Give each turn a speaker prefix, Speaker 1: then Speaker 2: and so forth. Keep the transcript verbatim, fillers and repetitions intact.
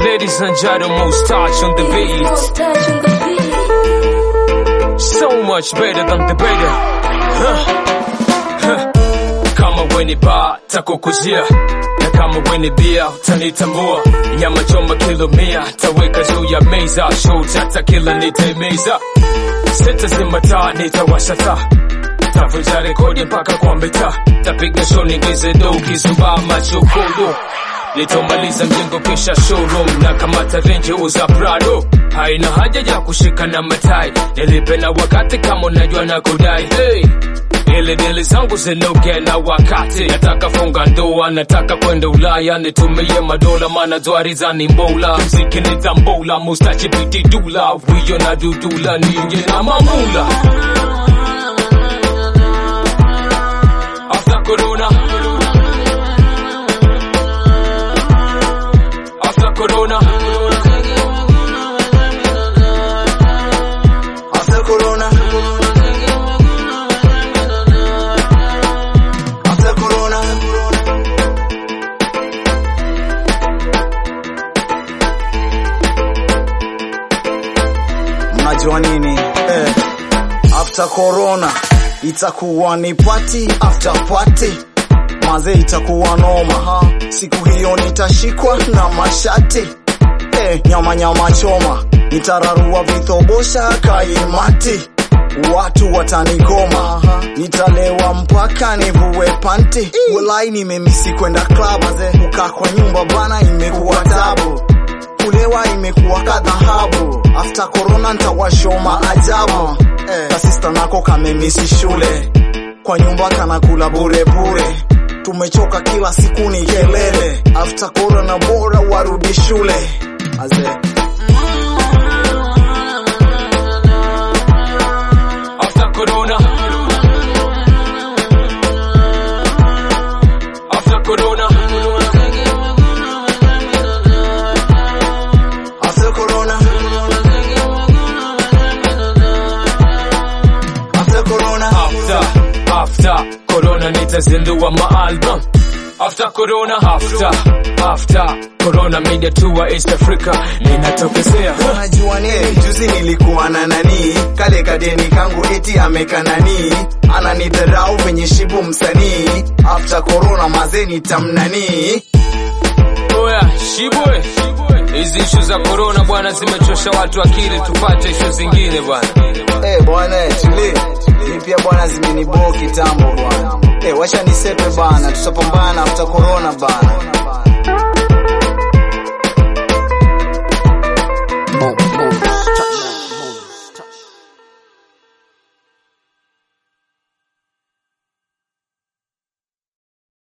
Speaker 1: Ladies and gentlemen, touch on the beat. So much better than the better. Huh. Huh. Kama weni ba takukuzia, na kama weni bia utanitambua. Nyama choma kilo mia taweka juu ya meza, show tata kila nitaimeza. Seta zima taa nitawasha taa, tavunja rekodi mpaka kwa mbeta. Tapiga show nigize do kizuba macho kodo. Nitomaliza mjengo kisha showroom, na kamata range uza Prado. Haina haja ya kushika na matai, nilipe na wakati kama unajua na kudai. Hey, ile dili zangu zinuke na wakati. Nataka funga ndoa, nataka kwenda Ulaya, nitumie madola maana dwari za ni mbola. Mziki ni tambola, mustachi piti dula, wiyo na dudula, nije na mamula. After corona, after corona,
Speaker 2: after corona, after corona. Mnajua nini? Eh, after corona itakuwa ni party after party. Maze itakuwa noma ha. Siku hiyo nitashikwa na mashati. Eh, nyama nyama choma, nitararua vitobosha kaimati. Watu watanikoma, nitalewa mpaka nivue panty. Walai nimemisi kwenda club, kukaa kwa nyumba bana imekuwa tabu. Kulewa imekuwa kadhahabu. After corona nitawashoma ajabu. Eh, kasista nako kamemisi shule, kwa nyumba kanakula bure bure. Tumechoka kila siku ni kelele. After corona bora warudi shule. Aze
Speaker 1: after corona, after corona,
Speaker 2: after corona, after corona,
Speaker 1: after, after corona nitazindua maalbum. After corona, after, after corona media tour East Africa ninatokezea.
Speaker 2: Unajua nini? Juzi nilikuwa na nani, kale kadeni kangu eti amekanani, ananidharau venye shibu msanii. After corona mazeni tamnani.
Speaker 1: Oya, shibwe, hizi issue za corona bwana zimechosha watu akili, tupate issue zingine bwana.
Speaker 2: Eh bwana, chili. Ni pia bwana zimenibo kitambo bwana. Eh, wacha nisepe bana, tutapambana after corona bana.